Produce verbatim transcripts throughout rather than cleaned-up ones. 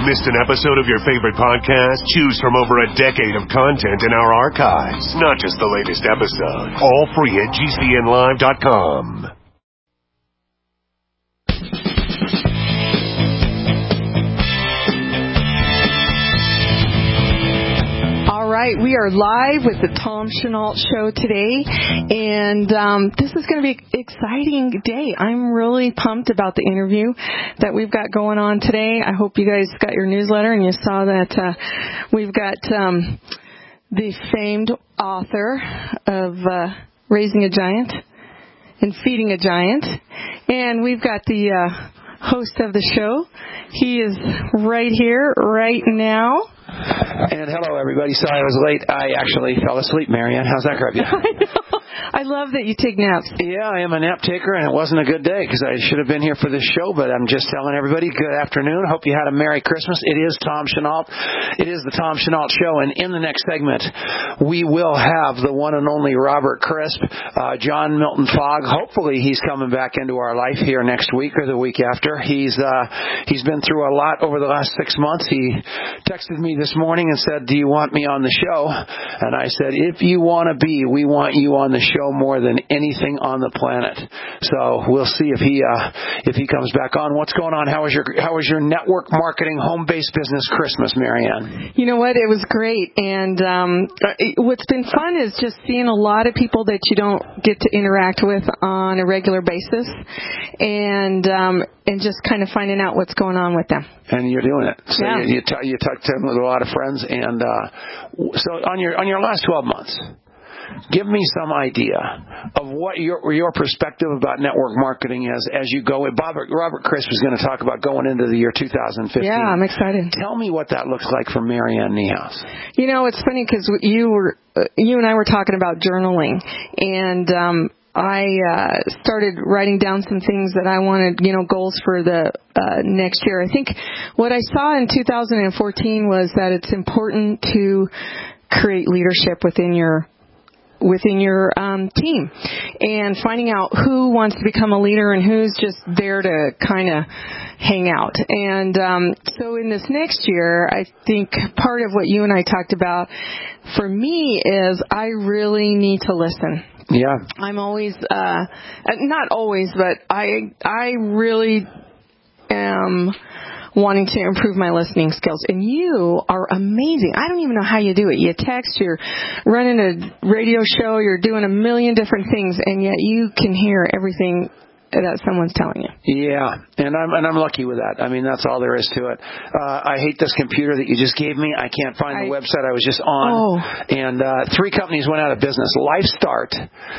Missed an episode of your favorite podcast? Choose from over a decade of content in our archives, not just the latest episode. All free at G C N live dot com. All right, we are live with the Tom Chenault Show today, and um, this is going to be an exciting day. I'm really pumped about the interview that we've got going on today. I hope you guys got your newsletter and you saw that uh, we've got um, the famed author of uh, Raising a Giant and Feeding a Giant, and we've got the uh, host of the show. He is right here, right now. And hello, everybody. Sorry I was late. I actually fell asleep, Marianne. How's that grab you? I know. I love that you take naps. Yeah, I am a nap taker, and it wasn't a good day because I should have been here for this show, but I'm just telling everybody good afternoon. Hope you had a Merry Christmas. It is Tom Chenault. It is the Tom Chenault Show, and in the next segment, we will have the one and only Robert Crisp, uh, John Milton Fogg. Hopefully, he's coming back into our life here next week or the week after. He's uh, he's been through a lot over the last six months. He texted me this morning and said, "Do you want me on the show?" And I said, "If you want to be, we want you on the show more than anything on the planet." So we'll see if he uh, if he comes back on. What's going on? How was your how was your network marketing home-based business Christmas, Marianne? You know what? It was great, and um, it, what's been fun is just seeing a lot of people that you don't get to interact with on a regular basis, and um, and just kind of finding out what's going on with them. And you're doing it. So yeah. you you, t- you talked to them with a lot of friends, and uh, so on your on your last twelve months. Give me some idea of what your your perspective about network marketing is as you go. Bob, Robert Crisp is going to talk about going into the year two thousand fifteen. Yeah, I'm excited. Tell me what that looks like for Marianne Niehaus. You know, it's funny because you were uh, you and I were talking about journaling, and um, I uh, started writing down some things that I wanted, you know, goals for the uh, next year. I think what I saw in two thousand fourteen was that it's important to create leadership within your within your um, team, and finding out who wants to become a leader and who's just there to kind of hang out. And um, so in this next year, I think part of what you and I talked about for me is I really need to listen. Yeah. I'm always, uh, not always, but I, I really am wanting to improve my listening skills. And you are amazing. I don't even know how you do it. You text, you're running a radio show, you're doing a million different things, and yet you can hear everything that someone's telling you. Yeah, and I'm and I'm lucky with that. I mean, that's all there is to it. Uh, I hate this computer that you just gave me. I can't find I, the website I was just on. Oh. And uh, three companies went out of business: LifeStart,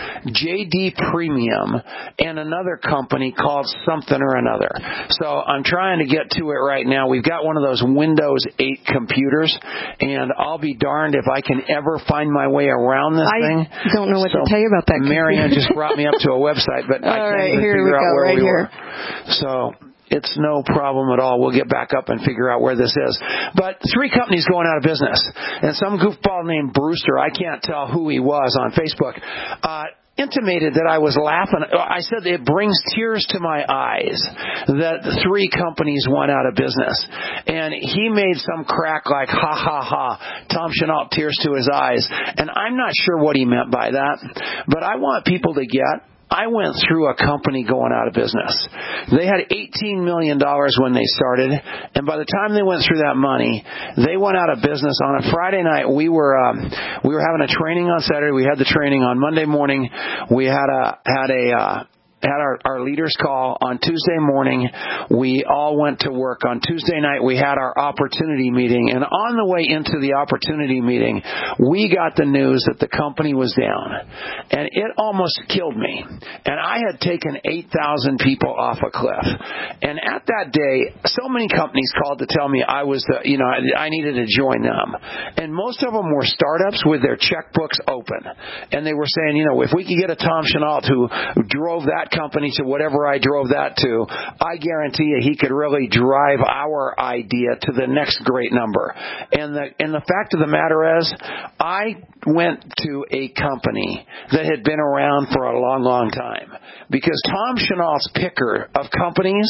J D Premium, and another company called something or another. So I'm trying to get to it right now. We've got one of those Windows eight computers, and I'll be darned if I can ever find my way around this I thing. I don't know what so to tell you about that computer. Marianne just brought me up to a website, but I can't right, even here figure we out go, where right we here. were. So it's no problem at all. We'll get back up and figure out where this is. But three companies going out of business. And some goofball named Brewster, I can't tell who he was on Facebook, uh, intimated that I was laughing. I said it brings tears to my eyes that three companies went out of business. And he made some crack like, ha, ha, ha, Tom Chenault, tears to his eyes. And I'm not sure what he meant by that. But I want people to get, I went through a company going out of business. They had eighteen million dollars when they started, and by the time they went through that money, they went out of business. On a Friday night, we were um, we were having a training on Saturday. We had the training on Monday morning. We had a had a uh, had our, our leaders call on Tuesday morning. We all went to work. On Tuesday night, we had our opportunity meeting. And on the way into the opportunity meeting, we got the news that the company was down. And it almost killed me. And I had taken eight thousand people off a cliff. And at that day, so many companies called to tell me I was the, you know, I, I needed to join them. And most of them were startups with their checkbooks open. And they were saying, you know, if we could get a Tom Chenault who drove that company to whatever I drove that to, I guarantee you he could really drive our idea to the next great number. And the and the fact of the matter is, I went to a company that had been around for a long, long time. Because Tom Chenault's picker of companies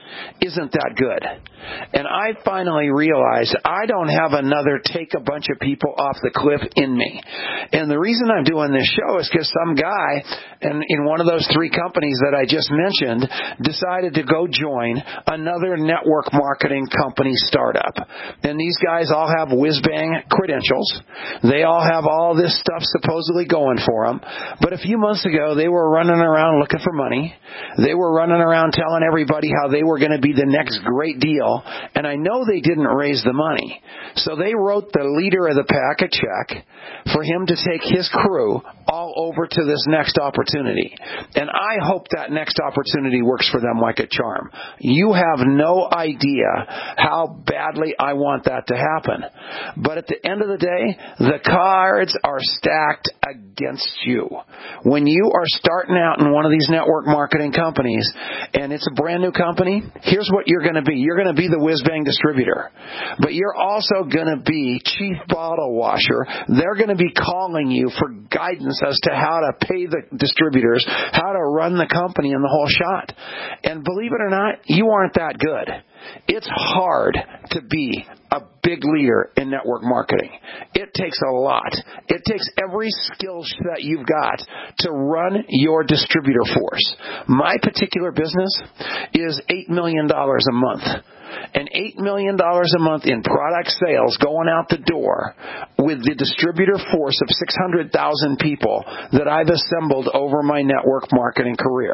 isn't that good. And I finally realized I don't have another take a bunch of people off the cliff in me. And the reason I'm doing this show is because some guy in, in one of those three companies that I just mentioned decided to go join another network marketing company startup. And these guys all have whiz-bang credentials. They all have all this stuff supposedly going for them. But a few months ago, they were running around looking for money. They were running around telling everybody how they were going to be the next great deal. And I know they didn't raise the money. So they wrote the leader of the pack a check for him to take his crew all over to this next opportunity. And I hope that next opportunity works for them like a charm. You have no idea how badly I want that to happen. But at the end of the day, the cards are stacked against you. When you are starting out in one of these network marketing companies and it's a brand new company, here's what you're going to be. You're going to be the whiz-bang distributor. But you're also going to be chief bottle washer. They're going to be calling you for guidance as to how to pay the distributors, how to run the company and the whole shot. And believe it or not, you aren't that good. It's hard to be a big leader in network marketing. It takes a lot. It takes every skill that you've got to run your distributor force. My particular business is eight million dollars a month. And eight million dollars a month in product sales going out the door with the distributor force of six hundred thousand people that I've assembled over my network marketing career.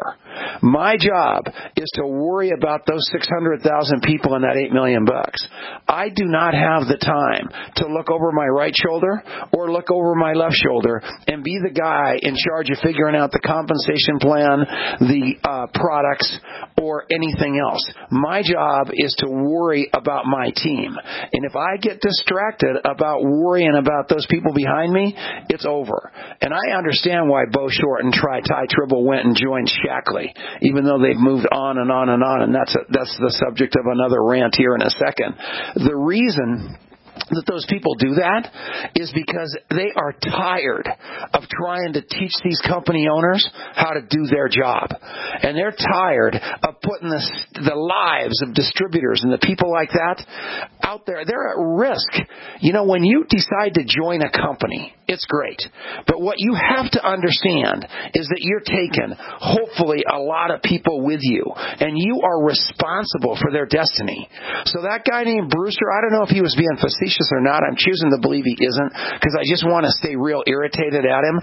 My job is to worry about those six hundred thousand people and that eight million bucks. I do not have the time to look over my right shoulder or look over my left shoulder and be the guy in charge of figuring out the compensation plan, the uh, products, or anything else. My job is to worry about my team. And if I get distracted about worrying about those people behind me, it's over. And I understand why Bo Short and Ty Tribble went and joined Shackley, even though they've moved on and on and on. And that's a, that's the subject of another rant here in a second. The reason that those people do that is because they are tired of trying to teach these company owners how to do their job. And they're tired of putting the, the lives of distributors and the people like that out there. They're at risk. You know, when you decide to join a company, it's great. But what you have to understand is that you're taking, hopefully, a lot of people with you. And you are responsible for their destiny. So that guy named Brewster, I don't know if he was being facetious or not. I'm choosing to believe he isn't because I just want to stay real irritated at him.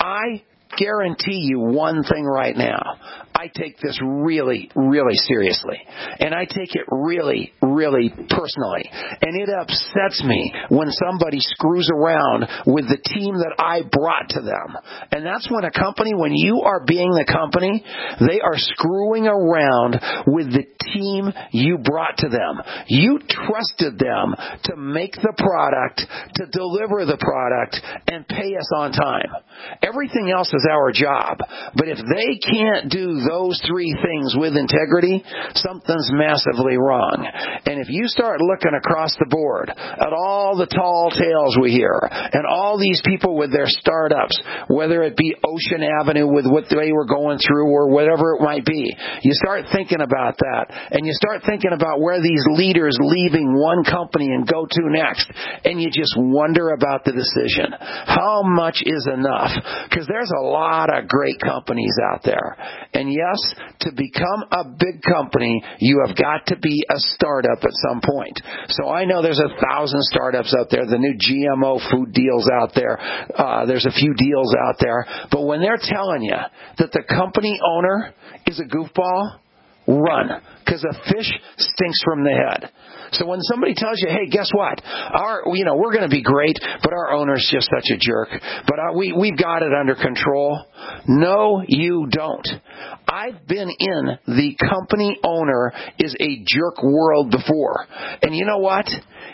I guarantee you one thing right now. I take this really, really seriously. And I take it really, really personally. And it upsets me when somebody screws around with the team that I brought to them. And that's when a company, when you are being the company, they are screwing around with the team you brought to them. You trusted them to make the product, to deliver the product, and pay us on time. Everything else is our job. But if they can't do those three things with integrity, something's massively wrong. And if you start looking across the board at all the tall tales we hear and all these people with their startups, whether it be Ocean Avenue with what they were going through or whatever it might be, you start thinking about that and you start thinking about where these leaders leaving one company and go to next, and you just wonder about the decision. How much is enough? Because there's a lot of great companies out there. And yes, to become a big company, you have got to be a startup at some point. So I know there's a thousand startups out there, the new G M O food deals out there. Uh, there's a few deals out there. But when they're telling you that the company owner is a goofball, run. Because a fish stinks from the head. So when somebody tells you, hey, guess what? Our, you know, we're going to be great, but our owner's just such a jerk. But uh, we, we've got it under control. No, you don't. I've been in the company owner is a jerk world before. And you know what?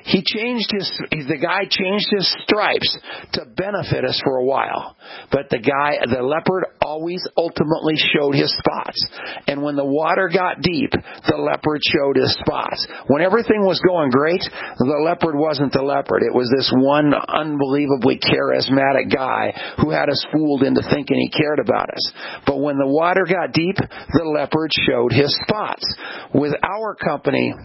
He changed his, the guy changed his stripes to benefit us for a while. But the guy, the leopard always ultimately showed his spots. And when the water got deep, the leopard showed his spots. When everything was going great, the leopard wasn't the leopard. It was this one unbelievably charismatic guy who had us fooled into thinking he cared about us. But when the water got deep, the leopard showed his spots. With our company,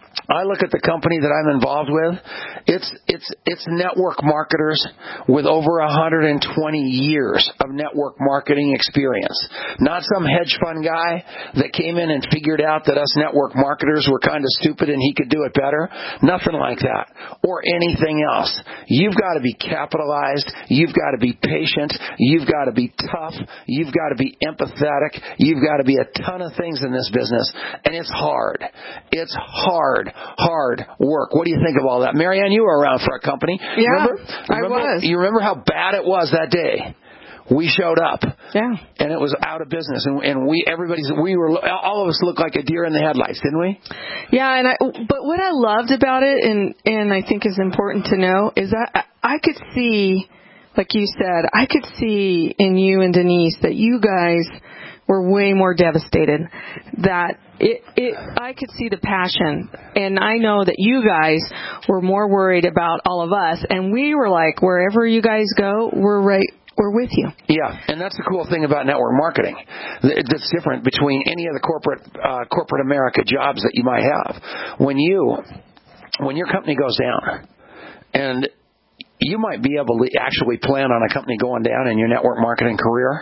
I look at the company that I'm involved with. It's it's it's network marketers with over one hundred twenty years of network marketing experience. Not some hedge fund guy that came in and figured out that us network marketers were kind of stupid and he could do it better. Nothing like that. Or anything else. You've got to be capitalized. You've got to be patient. You've got to be tough. You've got to be empathetic. You've got to be a ton of things in this business. And it's hard. It's hard. Hard work. What do you think of all that? Marianne, you were around for a company. Yeah, remember? I remember, was. You remember how bad it was that day? We showed up. Yeah. And it was out of business. And, and we, everybody's, we were, all of us looked like a deer in the headlights, didn't we? Yeah, and I, but what I loved about it, and, and I think is important to know, is that I, I could see, like you said, I could see in you and Denise that you guys were way more devastated. That it, it, I could see the passion, and I know that you guys were more worried about all of us, and we were like, wherever you guys go, we're right, we're with you. Yeah, and that's the cool thing about network marketing. That's different between any of the corporate, uh, corporate America jobs that you might have. When you, when your company goes down, and you might be able to actually plan on a company going down in your network marketing career,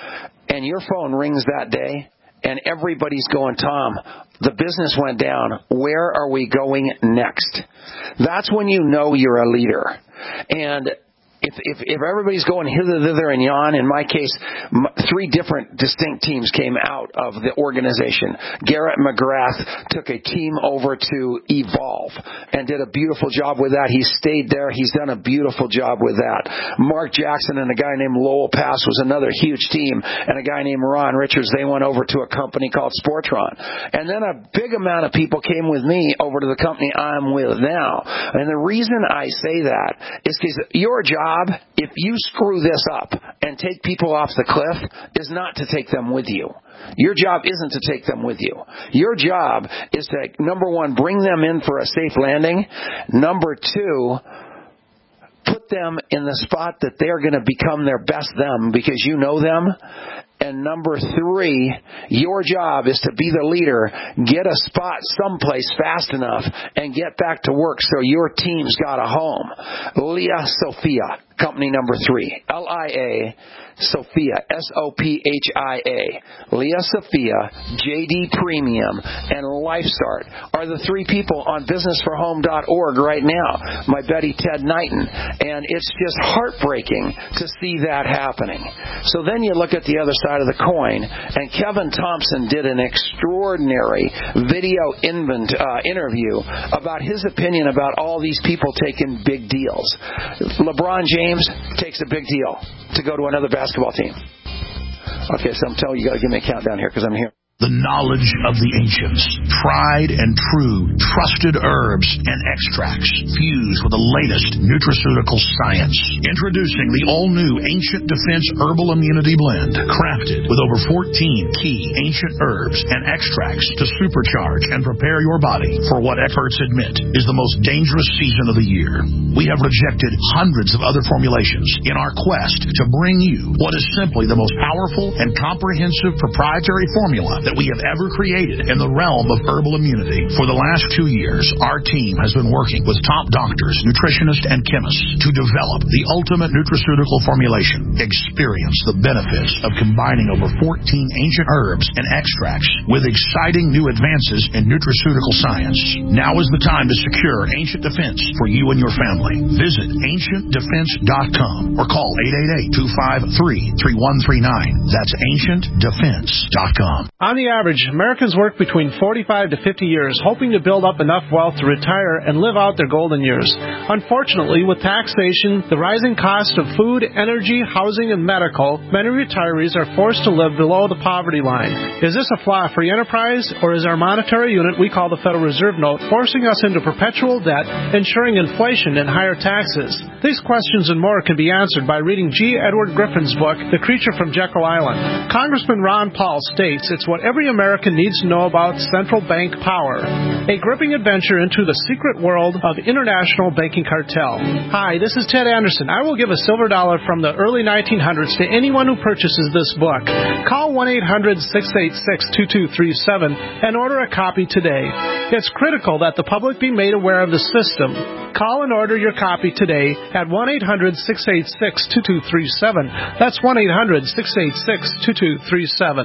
and your phone rings that day, and everybody's going, Tom, the business went down. Where are we going next? That's when you know you're a leader. And If, if if everybody's going hither, thither, and yon, in my case, m- three different distinct teams came out of the organization. Garrett McGrath took a team over to Evolve and did a beautiful job with that. He stayed there. He's done a beautiful job with that. Mark Jackson and a guy named Lowell Pass was another huge team, and a guy named Ron Richards, they went over to a company called Sportron. And then a big amount of people came with me over to the company I'm with now. And the reason I say that is because your job, if you screw this up and take people off the cliff, is not to take them with you. Your job isn't to take them with you. Your job is to, number one, bring them in for a safe landing. Number two, put them in the spot that they're going to become their best them because you know them. And number three, your job is to be the leader, get a spot someplace fast enough, and get back to work so your team's got a home. Leah Sophia, company number three. L I A Sophia, S O P H I A. Leah Sophia, J D Premium, and LifeStart are the three people on business for home dot org right now. My buddy Ted Knighton. And it's just heartbreaking to see that happening. So then you look at the other side of the coin, and Kevin Thompson did an extraordinary video invent, uh, interview about his opinion about all these people taking big deals. LeBron James takes a big deal to go to another basketball team. Okay, so I'm telling you, you got to give me a countdown here because I'm here. The knowledge of the ancients, tried and true, trusted herbs and extracts fused with the latest nutraceutical science. Introducing the all-new Ancient Defense Herbal Immunity Blend, crafted with over fourteen key ancient herbs and extracts to supercharge and prepare your body for what experts admit is the most dangerous season of the year. We have rejected hundreds of other formulations in our quest to bring you what is simply the most powerful and comprehensive proprietary formula that we have ever created in the realm of herbal immunity. For the last two years, our team has been working with top doctors, nutritionists, and chemists to develop the ultimate nutraceutical formulation. Experience the benefits of combining over fourteen ancient herbs and extracts with exciting new advances in nutraceutical science. Now is the time to secure Ancient Defense for you and your family. Visit ancient defense dot com or call eight eight eight, two five three, three one three nine. That's ancient defense dot com. I'm the average, Americans work between forty-five to fifty years, hoping to build up enough wealth to retire and live out their golden years. Unfortunately, with taxation, the rising cost of food, energy, housing, and medical, many retirees are forced to live below the poverty line. Is this a flaw free enterprise, or is our monetary unit we call the Federal Reserve Note forcing us into perpetual debt, ensuring inflation and higher taxes? These questions and more can be answered by reading G. Edward Griffin's book, The Creature from Jekyll Island. Congressman Ron Paul states it's what every American needs to know about central bank power. A gripping adventure into the secret world of international banking cartel. Hi, this is Ted Anderson. I will give a silver dollar from the early nineteen hundreds to anyone who purchases this book. Call one eight hundred six eight six two two three seven and order a copy today. It's critical that the public be made aware of the system. Call and order your copy today at one eight hundred six eight six two two three seven. That's one eight hundred six eight six two two three seven.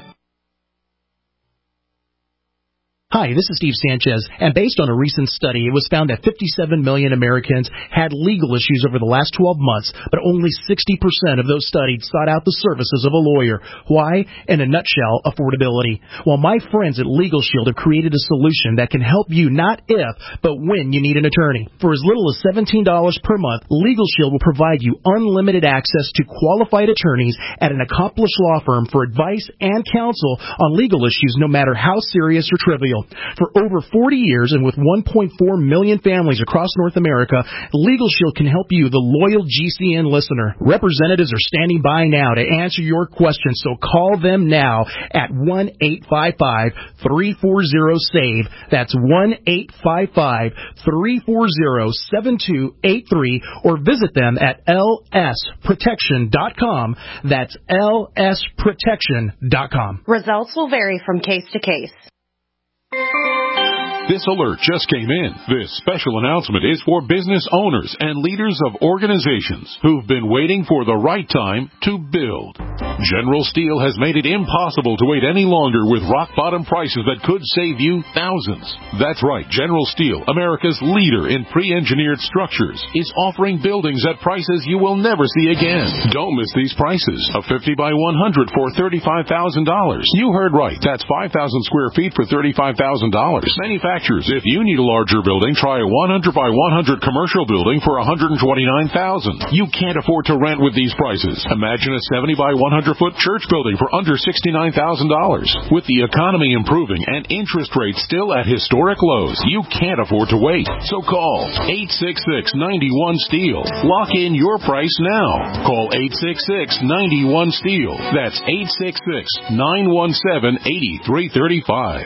Hi, this is Steve Sanchez, and based on a recent study, it was found that fifty-seven million Americans had legal issues over the last twelve months, but only sixty percent of those studied sought out the services of a lawyer. Why? In a nutshell, affordability. Well, my friends at Legal Shield have created a solution that can help you not if, but when you need an attorney. For as little as seventeen dollars per month, Legal Shield will provide you unlimited access to qualified attorneys at an accomplished law firm for advice and counsel on legal issues, no matter how serious or trivial. For over forty years and with one point four million families across North America, Legal Shield can help you, the loyal G C N listener. Representatives are standing by now to answer your questions, so call them now at one eight five five three four zero SAVE. That's one eight five five three four zero seven two eight three, or visit them at L S protection dot com. That's L S protection dot com. Results will vary from case to case. This alert just came in. This special announcement is for business owners and leaders of organizations who've been waiting for the right time to build. General Steel has made it impossible to wait any longer with rock-bottom prices that could save you thousands. That's right. General Steel, America's leader in pre-engineered structures, is offering buildings at prices you will never see again. Don't miss these prices. A fifty by one hundred for thirty-five thousand dollars. You heard right. That's five thousand square feet for thirty-five thousand dollars. Manufacturers, if you need a larger building, try a one hundred by one hundred commercial building for one hundred twenty-nine thousand dollars. You can't afford to rent with these prices. Imagine a seventy by one hundred foot church building for under sixty-nine thousand dollars. With the economy improving and interest rates still at historic lows, you can't afford to wait. So call eight six six, nine one, STEEL. Lock in your price now. Call eight six six, nine one, STEEL. That's eight six six, nine one seven, eight three three five.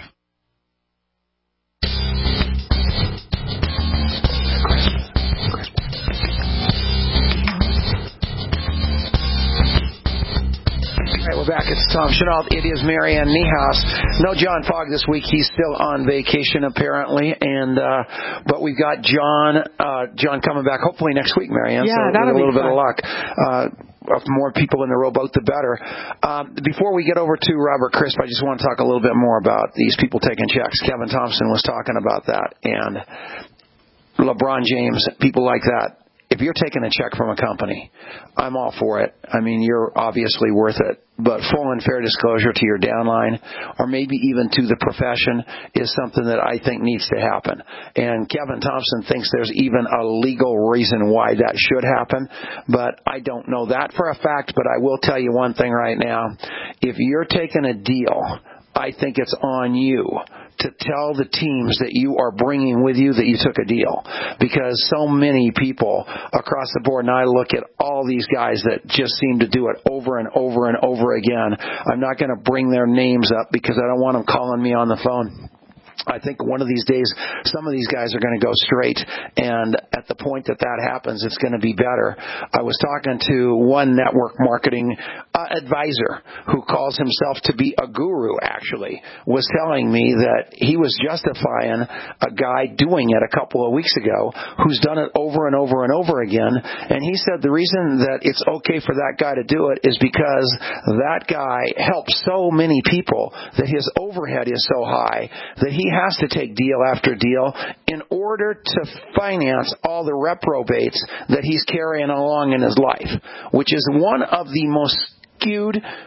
We're back. It's Tom Chenault. It is Marianne Niehaus. No John Fogg this week. He's still on vacation, apparently. And uh, but we've got John uh, John coming back hopefully next week, Marianne. Yeah, so that'll with a little be bit fun. of luck. Uh, more people in the rowboat, the better. Um, before we get over to Robert Crisp, I just want to talk a little bit more about these people taking checks. Kevin Thompson was talking about that, and LeBron James, people like that. If you're taking a check from a company, I'm all for it. I mean, you're obviously worth it. But full and fair disclosure to your downline, or maybe even to the profession, is something that I think needs to happen. And Kevin Thompson thinks there's even a legal reason why that should happen. But I don't know that for a fact, but I will tell you one thing right now. If you're taking a deal, I think it's on you to tell the teams that you are bringing with you that you took a deal. Because so many people across the board, and I look at all these guys that just seem to do it over and over and over again. I'm not going to bring their names up because I don't want them calling me on the phone. I think one of these days, some of these guys are going to go straight, and at the point that that happens, it's going to be better. I was talking to one network marketing uh, advisor who calls himself to be a guru, actually, was telling me that he was justifying a guy doing it a couple of weeks ago who's done it over and over and over again, and he said the reason that it's okay for that guy to do it is because that guy helps so many people that his overhead is so high that he has to take deal after deal in order to finance all the reprobates that he's carrying along in his life, which is one of the most skewed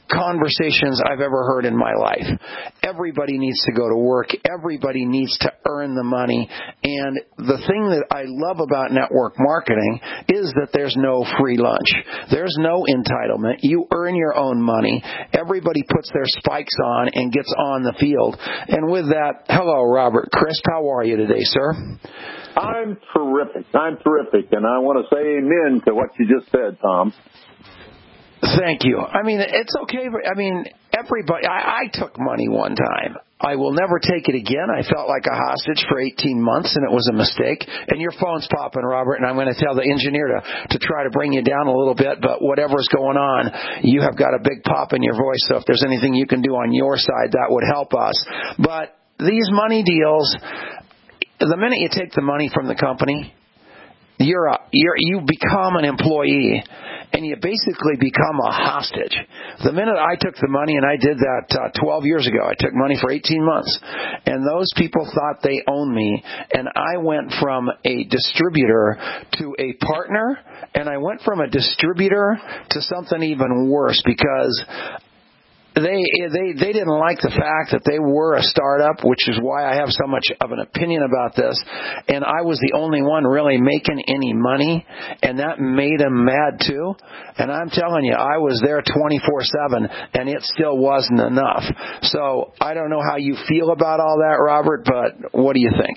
conversations I've ever heard in my life. Everybody needs to go to work. Everybody needs to earn the money. And the thing that I love about network marketing is that there's no free lunch. There's no entitlement. You earn your own money. Everybody puts their spikes on and gets on the field. And with that, hello, Robert Crisp. How are you today, sir? I'm terrific. I'm terrific. And I want to say amen to what you just said, Tom. Thank you. I mean, it's okay. I mean, everybody, I, I took money one time. I will never take it again. I felt like a hostage for eighteen months, and it was a mistake. And your phone's popping, Robert, and I'm going to tell the engineer to, to try to bring you down a little bit. But whatever's going on, you have got a big pop in your voice. So if there's anything you can do on your side, that would help us. But these money deals, the minute you take the money from the company, you're a, you're, you become an employee. And you basically become a hostage. The minute I took the money, and I did that uh, twelve years ago, I took money for eighteen months, and those people thought they owned me, and I went from a distributor to a partner, and I went from a distributor to something even worse because They they they didn't like the fact that they were a startup, which is why I have so much of an opinion about this. And I was the only one really making any money, and that made them mad too. And I'm telling you, I was there twenty-four seven, and it still wasn't enough. So I don't know how you feel about all that, Robert, but what do you think?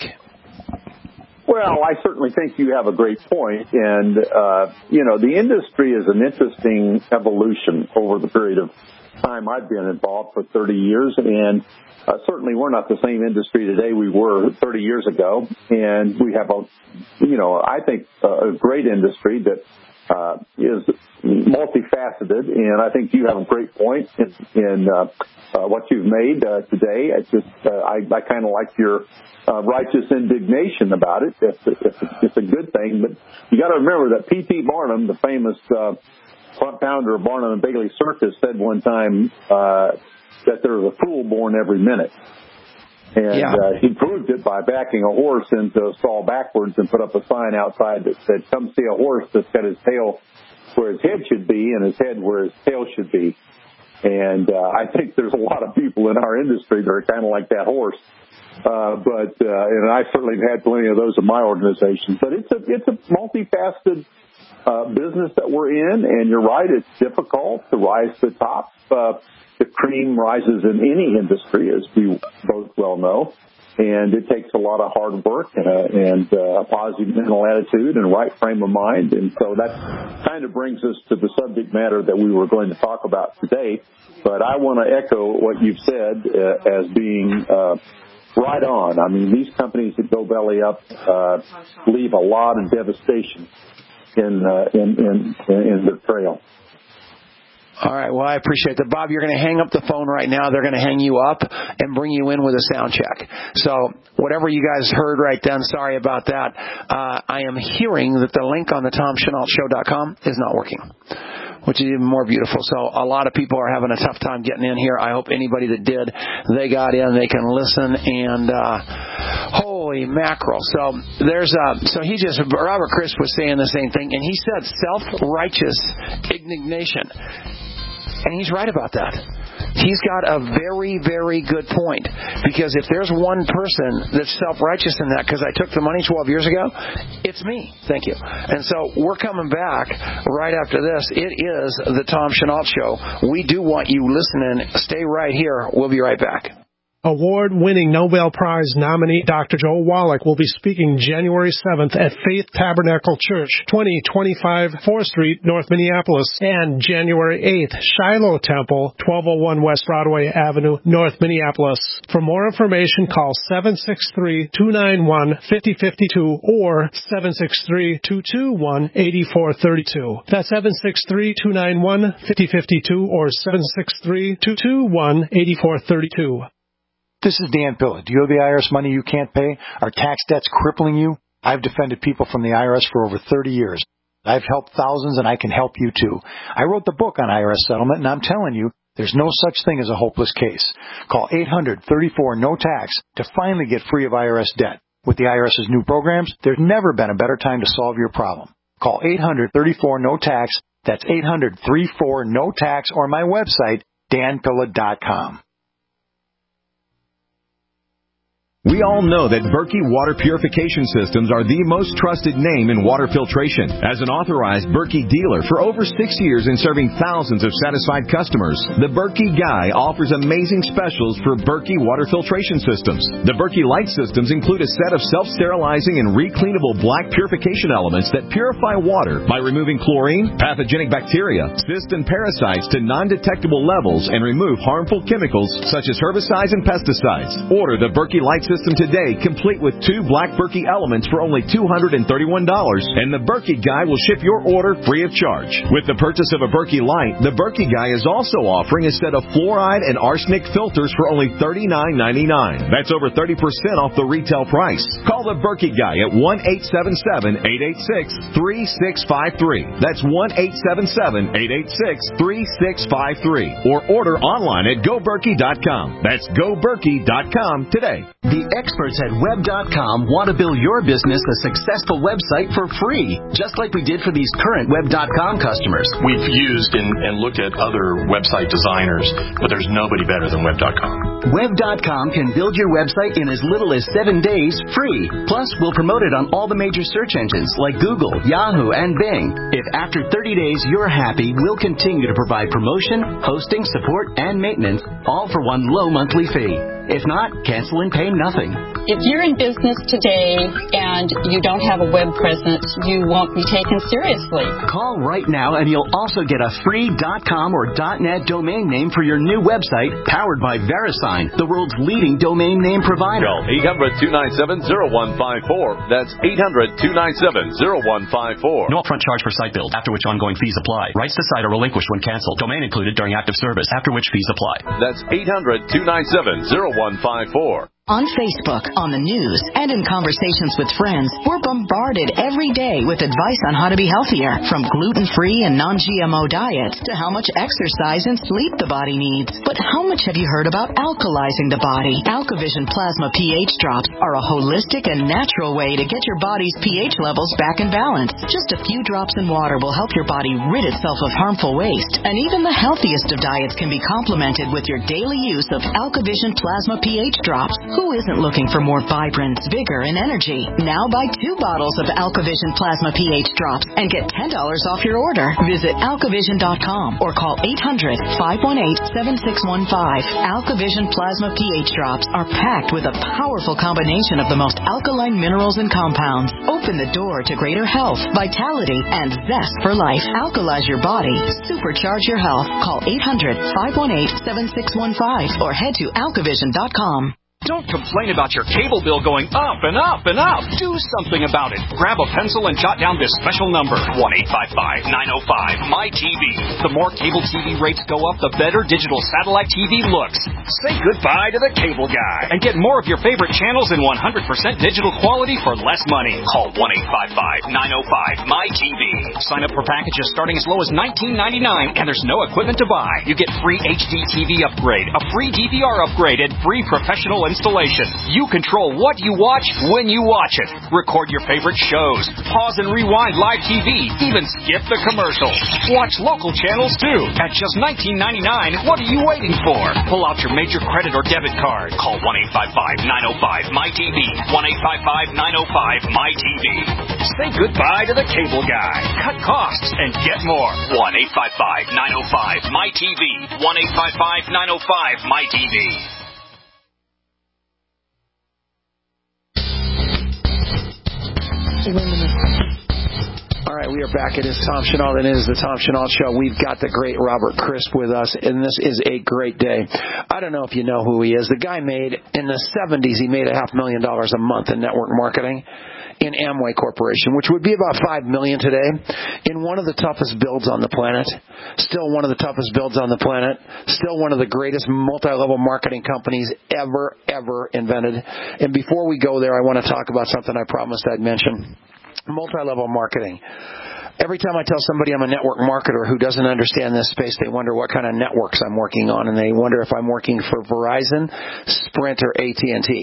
Well, I certainly think you have a great point. And, uh, you know, the industry is an interesting evolution over the period of time I've been involved for thirty years, and uh, certainly we're not the same industry today we were thirty years ago, and we have a, you know, I think uh, a great industry that uh, is multifaceted, and I think you have a great point in, in uh, uh, what you've made uh, today. It's just uh, I, I kind of like your uh, righteous indignation about it. It's a, it's, a, it's a good thing, but you got to remember that P T Barnum, the famous uh, founder of Barnum and Bailey Circus, said one time uh, that there's a fool born every minute. And yeah. uh, he proved it by backing a horse into a stall backwards and put up a sign outside that said, "Come see a horse that's got his tail where his head should be and his head where his tail should be." And uh, I think there's a lot of people in our industry that are kind of like that horse. Uh, but uh, and I certainly have had plenty of those in my organization. But it's a it's a multifaceted Uh, business that we're in, and you're right, it's difficult to rise to the top. Uh, the cream rises in any industry, as we both well know, and it takes a lot of hard work and a, and uh, a positive mental attitude and a right frame of mind. And so that kind of brings us to the subject matter that we were going to talk about today. But I want to echo what you've said uh, as being uh, right on. I mean, these companies that go belly up uh, leave a lot of devastation in, uh, in, in, in the trail. All right. Well, I appreciate that. Bob, you're going to hang up the phone right now. They're going to hang you up and bring you in with a sound check. So whatever you guys heard right then, sorry about that. Uh, I am hearing that the link on the tom chenault show dot com is not working, which is even more beautiful. So a lot of people are having a tough time getting in here. I hope anybody that did, they got in, they can listen, and uh, holy mackerel. So there's uh, so he just, Robert Crisp was saying the same thing, and he said self-righteous indignation. And he's right about that. He's got a very, very good point. Because if there's one person that's self-righteous in that, because I took the money twelve years ago, it's me. Thank you. And so we're coming back right after this. It is the Tom Chenault Show. We do want you listening. Stay right here. We'll be right back. Award-winning Nobel Prize nominee Doctor Joe Wallach will be speaking January seventh at Faith Tabernacle Church, twenty twenty-five fourth Street, North Minneapolis, and January eighth, Shiloh Temple, twelve oh one West Broadway Avenue, North Minneapolis. For more information, call seven six three, two nine one, five oh five two or seven six three, two two one, eight four three two. That's seven six three, two nine one, five oh five two or seven six three, two two one, eight four three two. This is Dan Pilla. Do you owe the I R S money you can't pay? Are tax debts crippling you? I've defended people from the I R S for over thirty years. I've helped thousands, and I can help you too. I wrote the book on I R S settlement, and I'm telling you, there's no such thing as a hopeless case. Call eight hundred, thirty-four, no tax to finally get free of I R S debt. With the IRS's new programs, there's never been a better time to solve your problem. Call eight hundred, thirty-four, no tax. That's eight hundred, thirty-four, no tax, or my website, dan pilla dot com. We all know that Berkey Water Purification Systems are the most trusted name in water filtration. As an authorized Berkey dealer for over six years and serving thousands of satisfied customers, the Berkey Guy offers amazing specials for Berkey Water Filtration Systems. The Berkey Light Systems include a set of self-sterilizing and recleanable black purification elements that purify water by removing chlorine, pathogenic bacteria, cysts, and parasites to non-detectable levels and remove harmful chemicals such as herbicides and pesticides. Order the Berkey Light System today, complete with two black Berkey elements for only two hundred thirty-one dollars, and the Berkey Guy will ship your order free of charge. With the purchase of a Berkey Light, the Berkey Guy is also offering a set of fluoride and arsenic filters for only thirty-nine ninety-nine. That's over thirty percent off the retail price. Call the Berkey Guy at one eight seven seven, eight eight six, three six five three. That's one eight seven seven, eight eight six, three six five three. Or order online at go berkey dot com. That's go berkey dot com today. The experts at web dot com want to build your business a successful website for free, just like we did for these current web dot com customers. We've used and, and looked at other website designers, but there's nobody better than web dot com. web dot com can build your website in as little as seven days free. Plus, we'll promote it on all the major search engines like Google, Yahoo, and Bing. If after thirty days you're happy, we'll continue to provide promotion, hosting, support, and maintenance, all for one low monthly fee. If not, cancel and pay nothing. If you're in business today and you don't have a web presence, you won't be taken seriously. Call right now and you'll also get a free .com or .net domain name for your new website, powered by VeriSign, the world's leading domain name provider. Call eight hundred, two nine seven, zero one five four. That's eight hundred, two nine seven, zero one five four. No upfront charge for site build, after which ongoing fees apply. Rights to site are relinquished when canceled. Domain included during active service, after which fees apply. That's eight hundred, two nine seven, zero one five four. On Facebook, on the news, and in conversations with friends, we're bombarded every day with advice on how to be healthier, from gluten-free and non-G M O diets to how much exercise and sleep the body needs. But how much have you heard about alkalizing the body? AlkaVision Plasma pH drops are a holistic and natural way to get your body's pH levels back in balance. Just a few drops in water will help your body rid itself of harmful waste, and even the healthiest of diets can be complemented with your daily use of AlkaVision Plasma pH drops. Who isn't looking for more vibrance, vigor, and energy? Now buy two bottles of AlkaVision Plasma pH drops and get ten dollars off your order. Visit alkavision dot com or call eight hundred, five one eight, seven six one five. AlkaVision Plasma pH drops are packed with a powerful combination of the most alkaline minerals and compounds. Open the door to greater health, vitality, and zest for life. Alkalize your body. Supercharge your health. Call eight hundred, five one eight, seven six one five or head to alkavision dot com. Don't complain about your cable bill going up and up and up. Do something about it. Grab a pencil and jot down this special number, one eight five five, nine oh five, M Y T V. The more cable T V rates go up, the better digital satellite T V looks. Say goodbye to the cable guy and get more of your favorite channels in one hundred percent digital quality for less money. Call one eight five five, nine oh five, M Y T V. Sign up for packages starting as low as nineteen ninety-nine, and there's no equipment to buy. You get free H D T V upgrade, a free D V R upgrade, and free professional installation. You control what you watch when you watch it. Record your favorite shows. Pause and rewind live T V. Even skip the commercials. Watch local channels too. At just nineteen ninety-nine, what are you waiting for? Pull out your major credit or debit card. Call one eight five five, nine oh five, M Y T V. one eight five five, nine oh five, M Y T V. Say goodbye to the cable guy. Cut costs and get more. one eight five five, nine oh five, M Y T V. one eight five five, nine oh five, M Y T V. All right, we are back. It is Tom Chenault, and it is the Tom Chenault Show. We've got the great Robert Crisp with us, and this is a great day. I don't know if you know who he is. The guy made, in the seventies, he made a half million dollars a month in network marketing in Amway Corporation, which would be about five million dollars today, in one of the toughest builds on the planet. Still one of the toughest builds on the planet. Still one of the greatest multi-level marketing companies ever, ever invented. And before we go there, I want to talk about something I promised I'd mention. Multi-level marketing. Every time I tell somebody I'm a network marketer who doesn't understand this space, they wonder what kind of networks I'm working on, and they wonder if I'm working for Verizon, Sprint, or A T and T.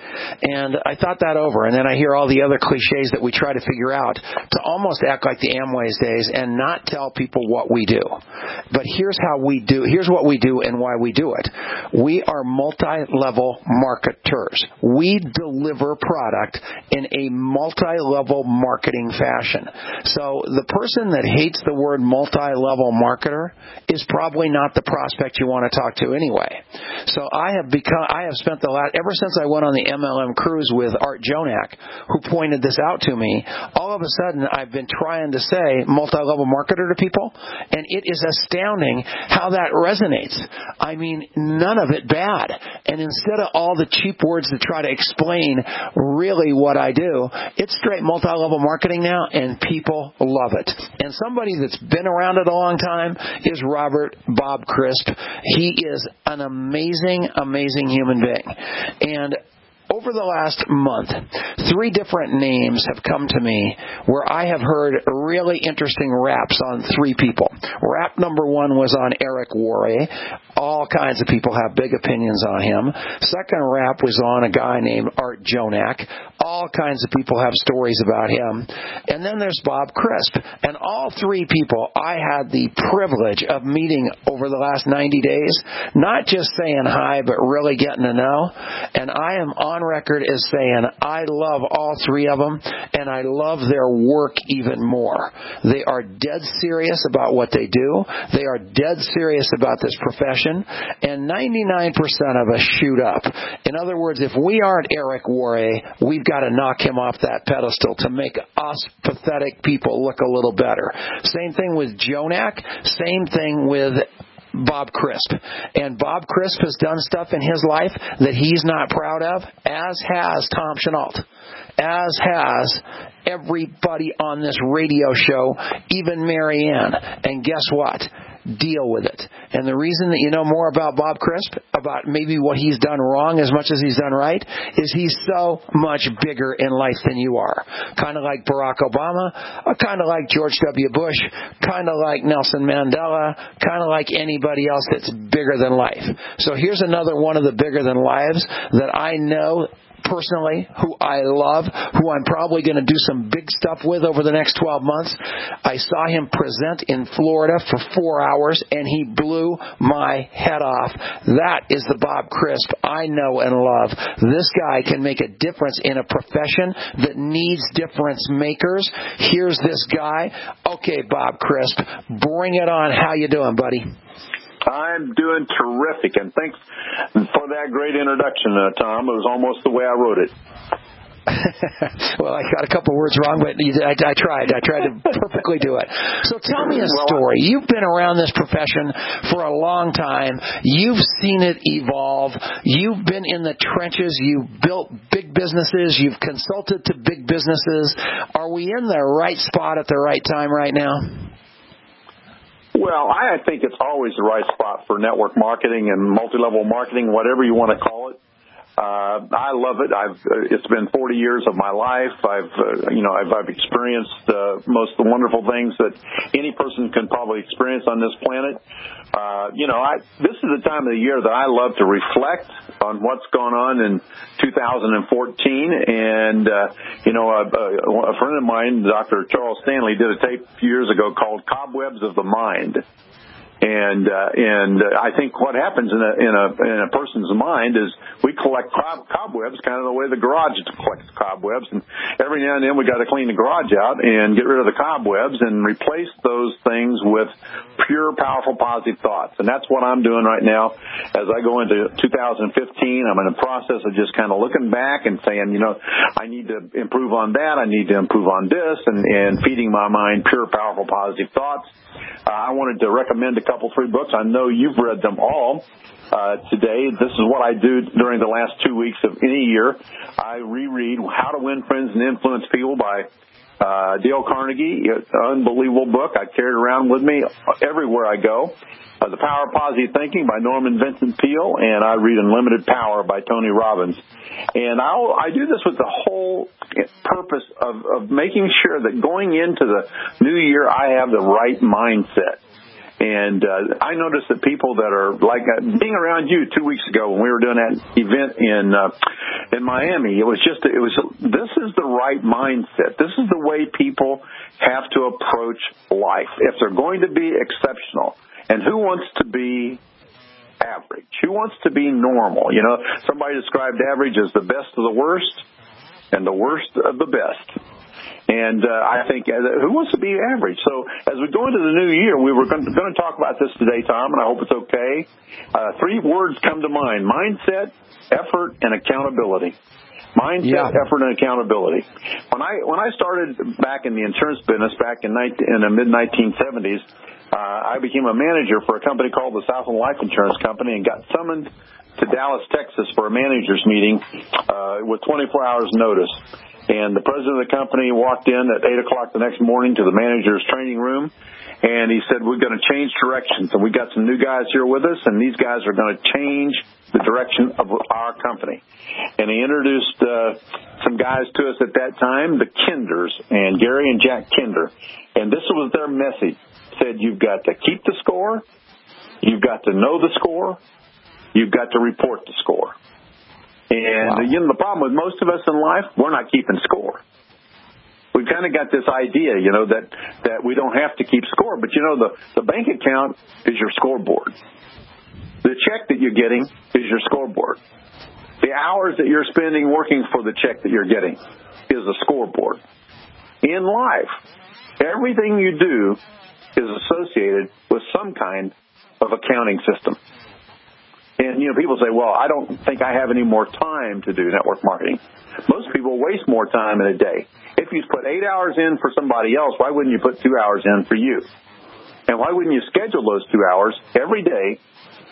And I thought that over, and then I hear all the other cliches that we try to figure out to almost act like the Amway's days and not tell people what we do. But here's how we do, here's what we do and why we do it. We are multi-level marketers. We deliver product in a multi-level marketing fashion. So the person that hates the word multi-level marketer is probably not the prospect you want to talk to anyway. So I have become, I have spent the last, ever since I went on the M L M cruise with Art Jonak, who pointed this out to me, all of a sudden I've been trying to say multi-level marketer to people, and it is astounding how that resonates. I mean, none of it bad. And instead of all the cheap words to try to explain really what I do, it's straight multi-level marketing now, and people love it. And somebody that's been around it a long time is Robert Bob Crisp. He is an amazing, amazing human being. And over the last month, three different names have come to me where I have heard really interesting raps on three people. Rap number one was on Eric Worre. All kinds of people have big opinions on him. Second rap was on a guy named Art Jonak. All kinds of people have stories about him. And then there's Bob Crisp. And all three people I had the privilege of meeting over the last ninety days, not just saying hi, but really getting to know. And I am on record as saying I love all three of them, and I love their work even more. They are dead serious about what they do. They are dead serious about this profession, and ninety-nine percent of us shoot up. In other words, if we aren't Eric Worre, we've got to knock him off that pedestal to make us pathetic people look a little better. Same thing with Jonak. Same thing with Bob Crisp. And Bob Crisp has done stuff in his life that he's not proud of, as has Tom Chenault, as has everybody on this radio show, even Marianne. And guess what? Deal with it. And the reason that you know more about Bob Crisp, about maybe what he's done wrong as much as he's done right, is he's so much bigger in life than you are. Kind of like Barack Obama, kind of like George W. Bush, kind of like Nelson Mandela, kind of like anybody else that's bigger than life. So here's another one of the bigger than lives that I know personally, who I love, who I'm probably going to do some big stuff with over the next twelve months. I saw him present in Florida for four hours, and he blew my head off. That is the Bob Crisp I know and love. This guy can make a difference in a profession that needs difference makers. Here's this guy. Okay, Bob Crisp, bring it on. How you doing, buddy? I'm doing terrific, and thanks for that great introduction, uh, Tom. It was almost the way I wrote it. Well, I got a couple words wrong, but I, I tried. I tried to perfectly do it. So tell me a story. You've been around this profession for a long time. You've seen it evolve. You've been in the trenches. You've built big businesses. You've consulted to big businesses. Are we in the right spot at the right time right now? Well, I think it's always the right spot for network marketing and multi-level marketing, whatever you want to call it. Uh, I love it. I've, uh, it's been forty years of my life. I've, uh, you know, I've, I've experienced, uh, most of the wonderful things that any person can probably experience on this planet. Uh, you know, I, this is the time of the year that I love to reflect on what's gone on in two thousand fourteen. And, uh, you know, a, a friend of mine, Doctor Charles Stanley, did a tape a few years ago called Cobwebs of the Mind. And uh, and uh, I think what happens in a in a in a person's mind is we collect cob- cobwebs, kind of the way the garage collects cobwebs. And every now and then we got to clean the garage out and get rid of the cobwebs and replace those things with pure, powerful, positive thoughts. And that's what I'm doing right now as I go into two thousand fifteen. I'm in the process of just kind of looking back and saying, you know, I need to improve on that. I need to improve on this, and and feeding my mind pure, powerful, positive thoughts. Uh, I wanted to recommend a couple, three books. I know you've read them all uh, today. This is what I do during the last two weeks of any year. I reread How to Win Friends and Influence People by uh, Dale Carnegie. Unbelievable book. I carry it around with me everywhere I go. Uh, the Power of Positive Thinking by Norman Vincent Peale, and I read Unlimited Power by Tony Robbins. And I'll, I do this with the whole purpose of, of making sure that going into the new year I have the right mindset. And uh, I noticed that people that are like uh, being around you two weeks ago when we were doing that event in uh, in Miami, it was just it was this is the right mindset. This is the way people have to approach life if they're going to be exceptional. And who wants to be average? Who wants to be normal? You know, somebody described average as the best of the worst and the worst of the best. And uh, I think, uh, who wants to be average? So as we go into the new year, we were going to, going to talk about this today, Tom, and I hope it's okay. Uh, three words come to mind: mindset, effort, and accountability. Mindset, yeah. effort, and accountability. When I when I started back in the insurance business back in, nineteen, in the mid nineteen seventies, uh, I became a manager for a company called the Southland Life Insurance Company and got summoned to Dallas, Texas for a managers meeting uh, with twenty-four hours notice. And the president of the company walked in at eight o'clock the next morning to the manager's training room, and he said, we're going to change directions. And we got some new guys here with us, and these guys are going to change the direction of our company. And he introduced uh, some guys to us at that time, the Kinders, and Gary and Jack Kinder. And this was their message. Said, you've got to keep the score, you've got to know the score, you've got to report the score. And, wow. you know, the problem with most of us in life, we're not keeping score. We've kind of got this idea, you know, that, that we don't have to keep score. But, you know, the, the bank account is your scoreboard. The check that you're getting is your scoreboard. The hours that you're spending working for the check that you're getting is a scoreboard. In life, everything you do is associated with some kind of accounting system. And, you know, people say, well, I don't think I have any more time to do network marketing. Most people waste more time in a day. If you put eight hours in for somebody else, why wouldn't you put two hours in for you? And why wouldn't you schedule those two hours every day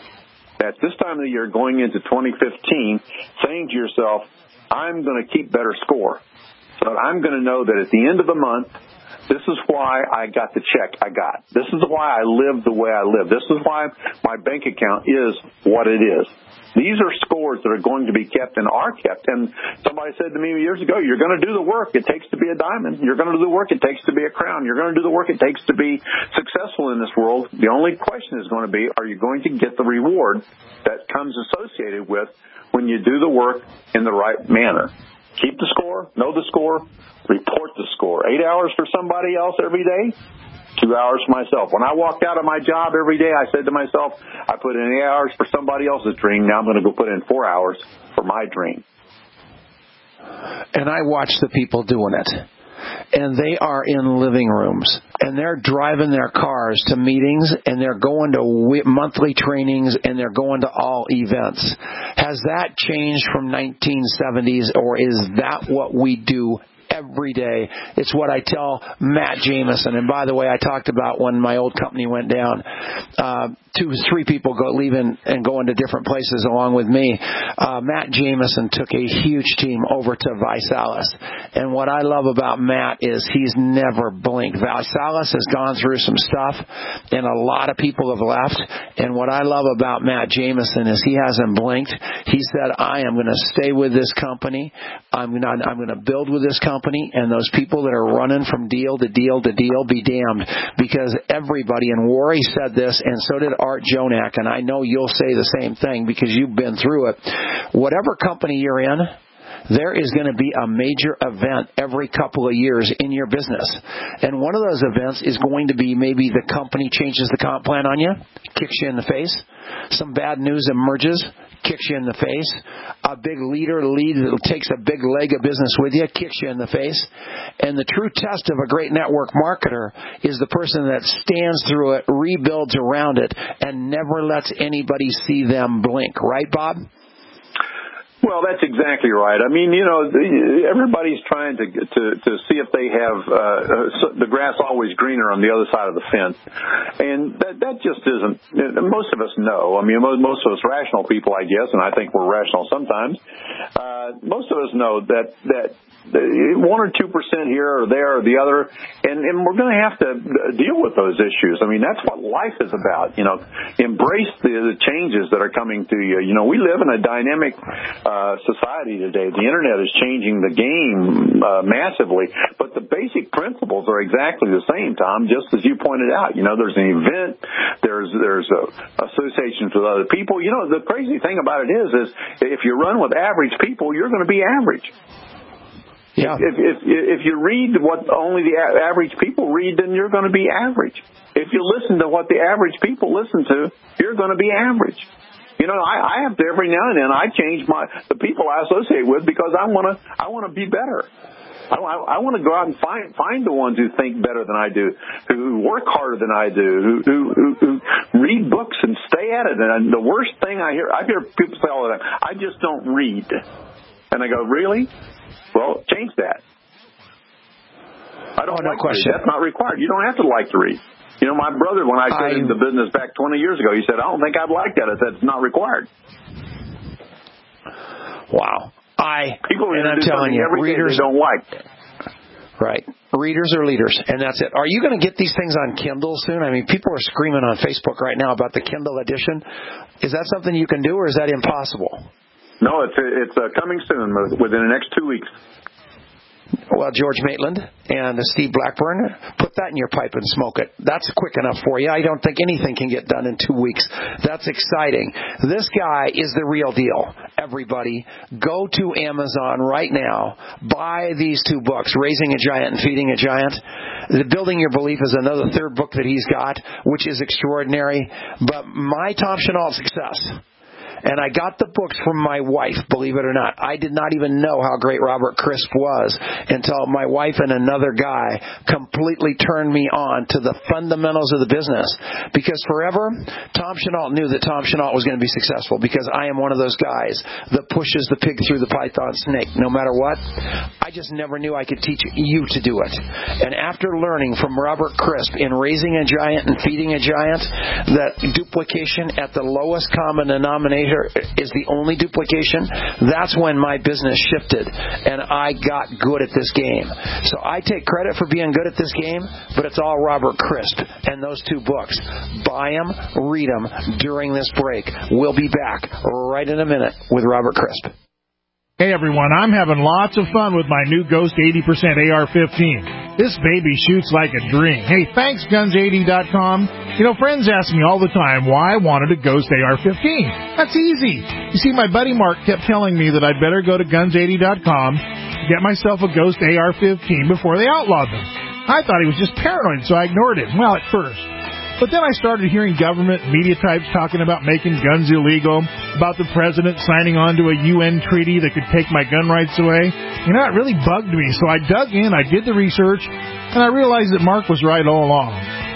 at this time of the year going into twenty fifteen, saying to yourself, I'm going to keep better score. So I'm going to know that at the end of the month, this is why I got the check I got. This is why I live the way I live. This is why my bank account is what it is. These are scores that are going to be kept and are kept. And somebody said to me years ago, you're going to do the work it takes to be a diamond. You're going to do the work it takes to be a crown. You're going to do the work it takes to be successful in this world. The only question is going to be, are you going to get the reward that comes associated with when you do the work in the right manner? Keep the score, know the score, report the score. Eight hours for somebody else every day, two hours for myself. When I walked out of my job every day, I said to myself, I put in eight hours for somebody else's dream. Now I'm going to go put in four hours for my dream. And I watch the people doing it. And they are in living rooms, and they're driving their cars to meetings, and they're going to monthly trainings, and they're going to all events. Has that changed from nineteen seventies, or is that what we do every day? It's what I tell Matt Jameson. And by the way, I talked about when my old company went down, uh, two, three people go leaving and going to different places along with me. Uh, Matt Jameson took a huge team over to ViSalus. And what I love about Matt is he's never blinked. ViSalus has gone through some stuff, and a lot of people have left. And what I love about Matt Jameson is he hasn't blinked. He said, I am going to stay with this company. I'm not, I'm going to build with this company. And those people that are running from deal to deal to deal, be damned. Because everybody, and Rory said this, and so did Art Jonak, and I know you'll say the same thing because you've been through it. Whatever company you're in, there is going to be a major event every couple of years in your business. And one of those events is going to be maybe the company changes the comp plan on you, kicks you in the face. Some bad news emerges, kicks you in the face. A big leader lead takes a big leg of business with you, kicks you in the face. And the true test of a great network marketer is the person that stands through it, rebuilds around it, and never lets anybody see them blink. Right, Bob? Well, that's exactly right. I mean, you know, everybody's trying to to, to see if they have uh, the grass always greener on the other side of the fence, and that that just isn't. Most of us know. I mean, most of us rational people, I guess, and I think we're rational sometimes. Uh, most of us know that that. One or two percent here or there or the other, and, and we're going to have to deal with those issues. I mean, that's what life is about. You know, embrace the, the changes that are coming to you. You know, we live in a dynamic uh, society today. The Internet is changing the game uh, massively, but the basic principles are exactly the same, Tom, just as you pointed out. You know, there's an event, there's there's a, associations with other people. You know, the crazy thing about it is, is if you run with average people, you're going to be average. Yeah. If, if if you read what only the average people read, then you're going to be average. If you listen to what the average people listen to, you're going to be average. You know, I, I have to every now and then I change my the people I associate with because I want to I want to be better. I, I, I want to go out and find find the ones who think better than I do, who work harder than I do, who who, who, who read books and stay at it. And the worst thing I hear I hear people say all the time, I just don't read, and I go, really? Well, change that. I don't oh, no like question. to read. That's not required. You don't have to like to read. You know, my brother, when I started I, the business back twenty years ago, he said, I don't think I'd like that if that's not required. Wow. I, People and I'm telling you, readers don't like. Right. Readers are leaders, and that's it. Are you going to get these things on Kindle soon? I mean, people are screaming on Facebook right now about the Kindle edition. Is that something you can do, or is that impossible? No, it's it's uh, coming soon, within the next two weeks. Well, George Maitland and Steve Blackburn, put that in your pipe and smoke it. That's quick enough for you. I don't think anything can get done in two weeks. That's exciting. This guy is the real deal. Everybody, go to Amazon right now. Buy these two books, Raising a Giant and Feeding a Giant. The Building Your Belief is another third book that he's got, which is extraordinary. But My Tom Chenault Success. And I got the books from my wife, believe it or not. I did not even know how great Robert Crisp was until my wife and another guy completely turned me on to the fundamentals of the business. Because forever, Tom Chenault knew that Tom Chenault was going to be successful because I am one of those guys that pushes the pig through the python snake no matter what. I just never knew I could teach you to do it. And after learning from Robert Crisp in Raising a Giant and Feeding a Giant that duplication at the lowest common denominator is the only duplication, that's when my business shifted and I got good at this game. So I take credit for being good at this game, but it's all Robert Crisp and those two books. Buy them, read them during this break. We'll be back right in a minute with Robert Crisp. Hey everyone, I'm having lots of fun with my new Ghost eighty percent A R fifteen. This baby shoots like a dream. Hey, thanks guns eighty dot com. You know, friends ask me all the time why I wanted a Ghost A R fifteen. That's easy. You see, my buddy Mark kept telling me that I'd better go to guns eighty dot com to get myself a Ghost A R fifteen before they outlawed them. I thought he was just paranoid, so I ignored him. Well, at first. But then I started hearing government media types talking about making guns illegal, about the president signing on to a U N treaty that could take my gun rights away. You know, it really bugged me, so I dug in, I did the research, and I realized that Mark was right all along.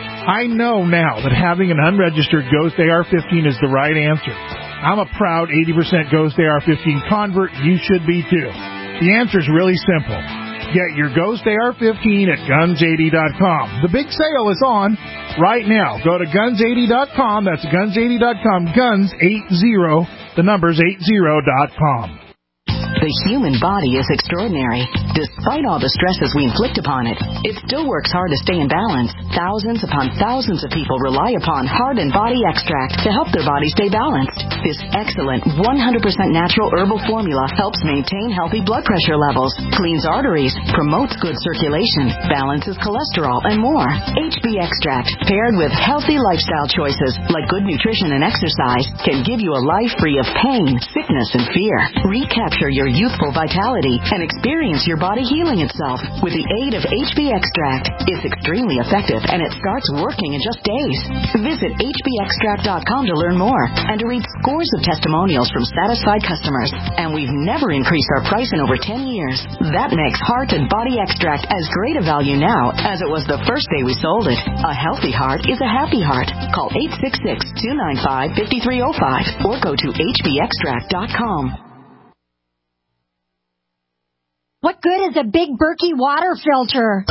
I know now that having an unregistered Ghost A R fifteen is the right answer. I'm a proud eighty percent Ghost A R fifteen convert. You should be too. The answer is really simple. Get your Ghost A R fifteen at guns eighty dot com. The big sale is on right now. Go to guns eighty dot com. That's guns eighty dot com. Guns eighty. The number's eighty dot com. The human body is extraordinary. Despite all the stresses we inflict upon it, it still works hard to stay in balance. Thousands upon thousands of people rely upon Heart and Body Extract to help their body stay balanced. This excellent one hundred percent natural herbal formula helps maintain healthy blood pressure levels, cleans arteries, promotes good circulation, balances cholesterol, and more. H B Extract, paired with healthy lifestyle choices like good nutrition and exercise, can give you a life free of pain, sickness, and fear. Recapture your youthful vitality and experience your body healing itself with the aid of H B Extract. It's extremely effective and it starts working in just days. Visit H B extract dot com to learn more and to read scores of testimonials from satisfied customers. And we've never increased our price in over ten years. That makes Heart and Body Extract as great a value now as it was the first day we sold it. A healthy heart is a happy heart. Call eight six six, two nine five, five three zero five or go to H B extract dot com. What good is a big Berkey water filter?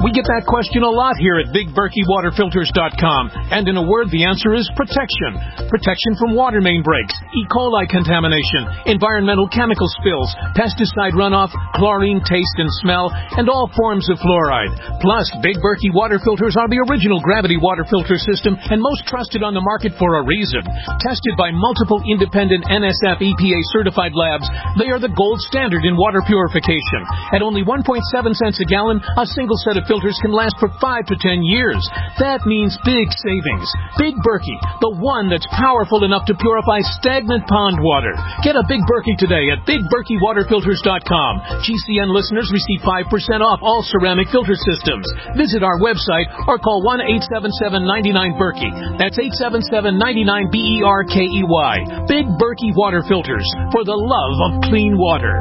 We get that question a lot here at Big Berkey Water Filters dot com. And in a word, the answer is protection. Protection from water main breaks, E. coli contamination, environmental chemical spills, pesticide runoff, chlorine taste and smell, and all forms of fluoride. Plus, Big Berkey Water Filters are the original gravity water filter system and most trusted on the market for a reason. Tested by multiple independent N S F E P A certified labs, they are the gold standard in water purification. At only one point seven cents a gallon, a single set of filters can last for five to ten years. That means big savings. Big Berkey, the one that's powerful enough to purify stagnant pond water. Get a Big Berkey today at Big Berkey Water Filters dot com. G C N listeners receive five percent off all ceramic filter systems. Visit our website or call one eight seven seven, nine nine, Berkey. That's eight seven seven, nine nine, B E R K E Y. Big Berkey Water Filters, for the love of clean water.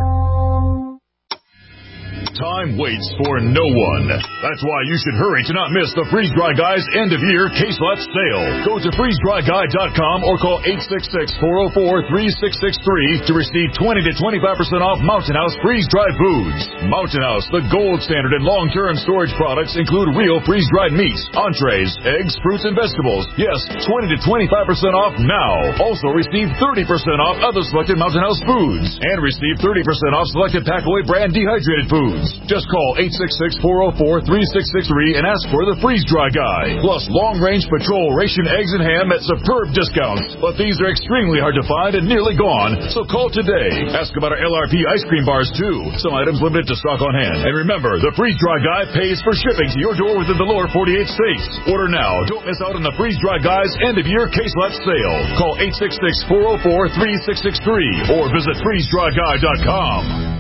Time waits for no one. That's why you should hurry to not miss the Freeze Dry Guy's end-of-year case lot sale. Go to freeze dry guy dot com or call eight six six, four oh four, three six six three to receive twenty to twenty-five percent off Mountain House freeze-dried foods. Mountain House, the gold standard in long-term storage products, include real freeze-dried meats, entrees, eggs, fruits, and vegetables. Yes, twenty to twenty-five percent off now. Also receive thirty percent off other selected Mountain House foods and receive thirty percent off selected Packaway brand dehydrated foods. Just call eight six six, four oh four, three six six three and ask for the Freeze Dry Guy. Plus long-range patrol ration eggs and ham at superb discounts. But these are extremely hard to find and nearly gone, so call today. Ask about our L R P ice cream bars, too. Some items limited to stock on hand. And remember, the Freeze Dry Guy pays for shipping to your door within the lower forty-eight states. Order now. Don't miss out on the Freeze Dry Guy's end-of-year case lot sale. Call eight six six, four oh four, three six six three or visit freeze dry guy dot com.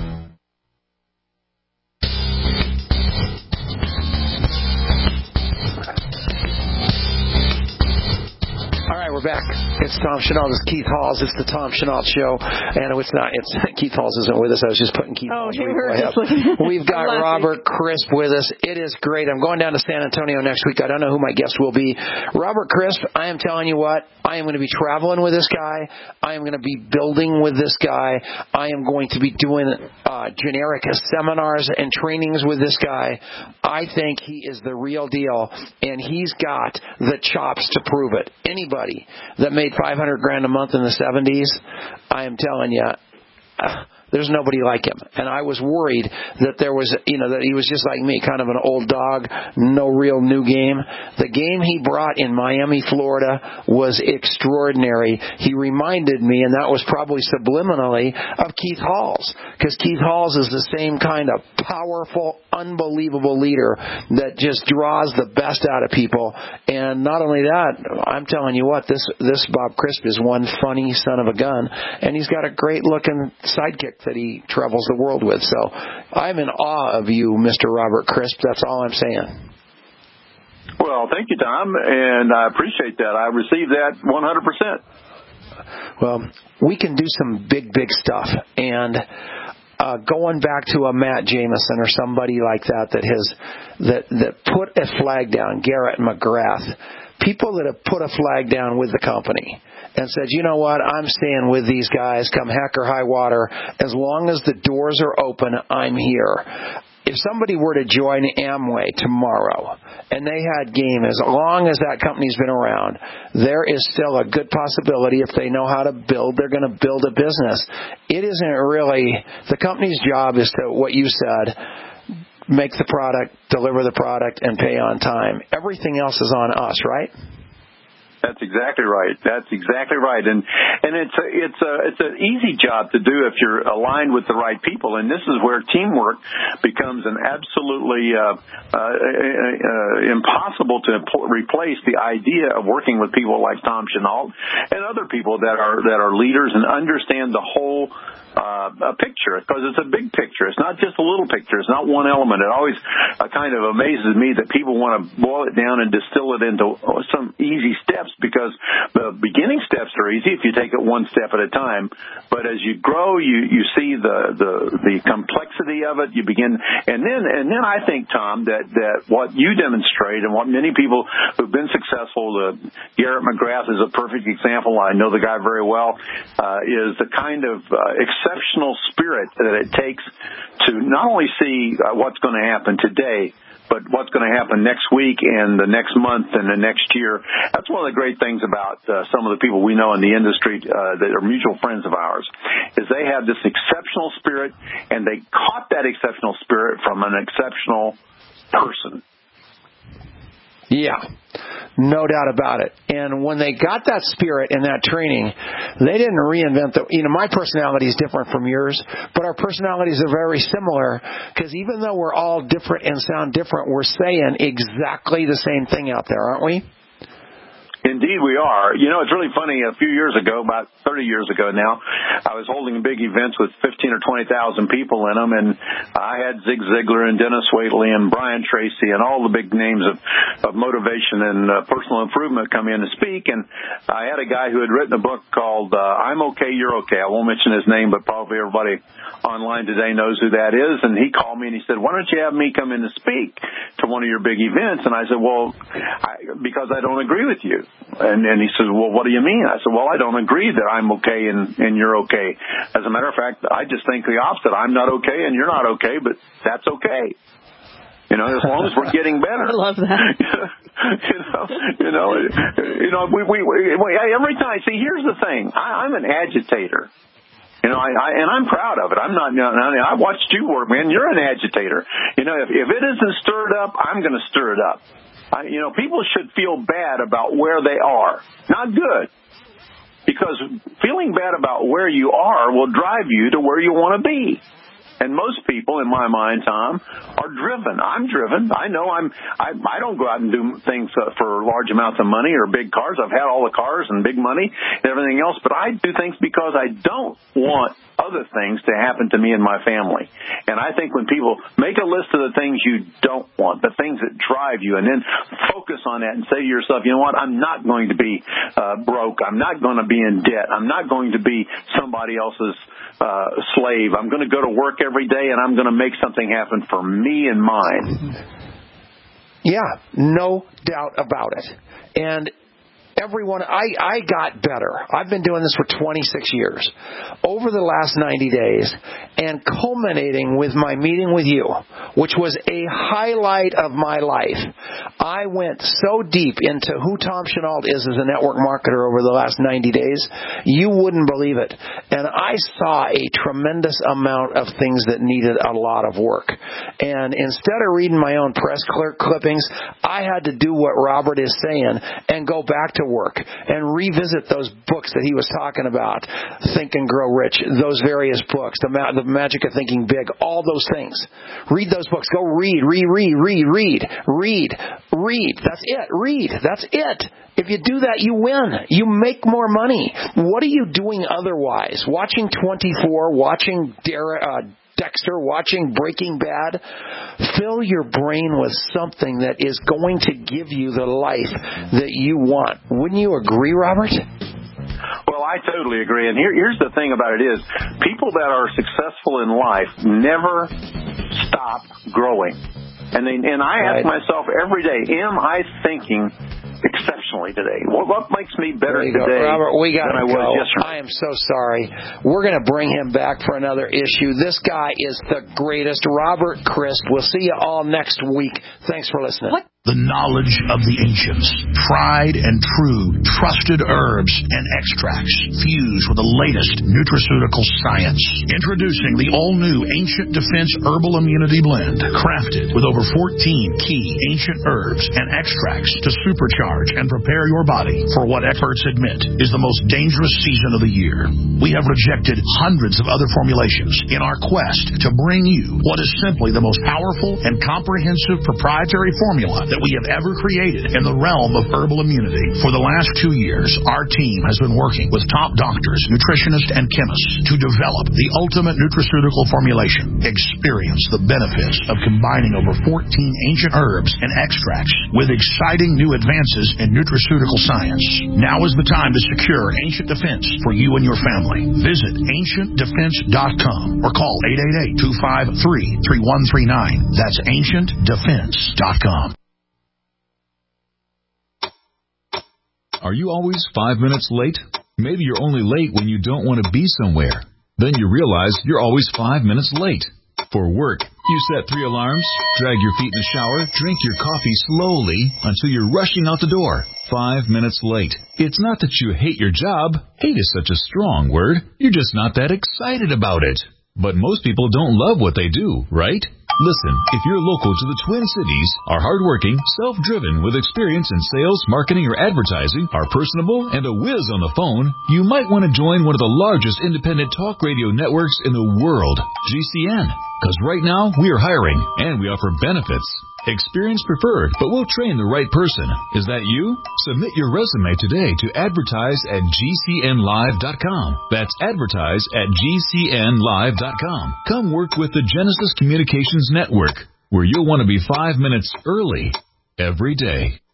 We're back. It's Tom Chenault. This is Keith Halls. It's the Tom Chenault Show. And it's not. It's Keith Halls isn't with us. I was just putting Keith oh, Halls. We were just looking. We've got Robert Crisp with us. It is great. I'm going down to San Antonio next week. I don't know who my guest will be. Robert Crisp, I am telling you what, I am going to be traveling with this guy. I am going to be building with this guy. I am going to be doing uh, generic seminars and trainings with this guy. I think he is the real deal, and he's got the chops to prove it. Anybody that made five hundred grand a month in the seventies, I am telling you, uh, there's nobody like him. And I was worried that there was, you know, that he was just like me, kind of an old dog, no real new game. The game he brought in Miami, Florida was extraordinary. He reminded me, and that was probably subliminally, of Keith Halls, because Keith Halls is the same kind of powerful, unbelievable leader that just draws the best out of people. And not only that, I'm telling you what, this, this Bob Crisp is one funny son of a gun, and he's got a great looking sidekick that he travels the world with. So I'm in awe of you, Mister Robert Crisp. That's all I'm saying. Well, thank you, Tom, and I appreciate that. I received that one hundred percent. Well, we can do some big, big stuff. And uh, going back to a Matt Jameson or somebody like that that has that, that put a flag down, Garrett McGrath, people that have put a flag down with the company and said, you know what, I'm staying with these guys, come heck or high water. As long as the doors are open, I'm here. If somebody were to join Amway tomorrow and they had game, as long as that company's been around, there is still a good possibility if they know how to build, they're going to build a business. It isn't really, the company's job is to, what you said, make the product, deliver the product, and pay on time. Everything else is on us, right? That's exactly right. That's exactly right. And and it's a, it's a, it's an easy job to do if you're aligned with the right people. And this is where teamwork becomes an absolutely uh, uh, uh, impossible to replace the idea of working with people like Tom Chenault and other people that are that are leaders and understand the whole Uh, a picture, because it's a big picture. It's not just a little picture. It's not one element. It always uh, kind of amazes me that people want to boil it down and distill it into some easy steps, because the beginning steps are easy if you take it one step at a time. But as you grow, you, you see the, the, the complexity of it. You begin, and then, and then I think, Tom, that, that what you demonstrate and what many people who've been successful, uh, Garrett McGrath is a perfect example. I know the guy very well, uh, is the kind of uh, exceptional spirit that it takes to not only see uh, what's going to happen today, but what's going to happen next week and the next month and the next year. That's one of the great things about uh, some of the people we know in the industry uh, that are mutual friends of ours, is they have this exceptional spirit, and they caught that exceptional spirit from an exceptional person. Yeah, no doubt about it. And when they got that spirit and that training, they didn't reinvent the, you know, my personality is different from yours, but our personalities are very similar, because even though we're all different and sound different, we're saying exactly the same thing out there, aren't we? Indeed, we are. You know, it's really funny. A few years ago, about thirty years ago now, I was holding big events with fifteen or twenty thousand people in them, and I had Zig Ziglar and Dennis Waitley and Brian Tracy and all the big names of, of motivation and uh, personal improvement come in to speak. And I had a guy who had written a book called uh, I'm Okay, You're Okay. I won't mention his name, but probably everybody online today knows who that is. And he called me and he said, why don't you have me come in to speak to one of your big events? And I said, well, I, because I don't agree with you. And, and he says, well, what do you mean? I said, well, I don't agree that I'm okay and, and you're okay. As a matter of fact, I just think the opposite. I'm not okay and you're not okay, but that's okay. You know, as long as we're getting better. I love that. you know, you know, you know, we, we, we every time. See, here's the thing. I, I'm an agitator. You know, I, I and I'm proud of it. I'm not. You know, I watched you work, man. You're an agitator. You know, if, if it isn't stirred up, I'm going to stir it up. I, you know, people should feel bad about where they are. Not good. Because feeling bad about where you are will drive you to where you want to be. And most people, in my mind, Tom, are driven. I'm driven. I know I'm. I, I don't go out and do things uh, for large amounts of money or big cars. I've had all the cars and big money and everything else, but I do things because I don't want other things to happen to me and my family. And I think when people make a list of the things you don't want, the things that drive you, and then focus on that and say to yourself, you know what, I'm not going to be uh, broke. I'm not going to be in debt. I'm not going to be somebody else's uh, slave. I'm going to go to work every day, and I'm going to make something happen for me and mine. Yeah, no doubt about it. And everyone, I, I got better. I've been doing this for twenty-six years. Over the last ninety days, and culminating with my meeting with you, which was a highlight of my life, I went so deep into who Tom Chenault is as a network marketer over the last ninety days, you wouldn't believe it. And I saw a tremendous amount of things that needed a lot of work. And instead of reading my own press clippings, I had to do what Robert is saying and go back to work and revisit those books that he was talking about, Think and Grow Rich, those various books, the, Ma- the Magic of Thinking Big, all those things. Read those books. Go read, read, read, read, read, read, read. That's it. Read. That's it. If you do that, you win. You make more money. What are you doing otherwise? Watching twenty-four, watching Dara, uh, Dexter, watching Breaking Bad. Fill your brain with something that is going to give you the life that you want. Wouldn't you agree, Robert? Well, I totally agree. And here, here's the thing about it is, people that are successful in life never stop growing. And they, and I ask right. myself every day, am I thinking exceptionally today? Well, what makes me better today Robert, we gotta than I go. was yesterday? I am so sorry. We're going to bring him back for another issue. This guy is the greatest. Robert Christ. We'll see you all next week. Thanks for listening. What? The knowledge of the ancients, tried and true, trusted herbs and extracts fused with the latest nutraceutical science. Introducing the all-new Ancient Defense Herbal Immunity Blend, crafted with over fourteen key ancient herbs and extracts to supercharge and prepare your body for what experts admit is the most dangerous season of the year. We have rejected hundreds of other formulations in our quest to bring you what is simply the most powerful and comprehensive proprietary formula that we have ever created in the realm of herbal immunity. For the last two years, our team has been working with top doctors, nutritionists, and chemists to develop the ultimate nutraceutical formulation. Experience the benefits of combining over fourteen ancient herbs and extracts with exciting new advances in nutraceutical science. Now is the time to secure Ancient Defense for you and your family. Visit ancient defense dot com or call eight eight eight, two five three, three one three nine. That's ancient defense dot com. Are you always five minutes late? Maybe you're only late when you don't want to be somewhere. Then you realize you're always five minutes late. For work, you set three alarms, drag your feet in the shower, drink your coffee slowly until you're rushing out the door. Five minutes late. It's not that you hate your job. Hate is such a strong word. You're just not that excited about it. But most people don't love what they do, right? Listen, if you're local to the Twin Cities, are hardworking, self-driven, with experience in sales, marketing, or advertising, are personable, and a whiz on the phone, you might want to join one of the largest independent talk radio networks in the world, G C N. Because right now, we are hiring, and we offer benefits. Experience preferred, but we'll train the right person. Is that you? Submit your resume today to advertise at G C N live dot com. That's advertise at G C N live dot com. Come work with the Genesis Communications Network, where you'll want to be five minutes early every day.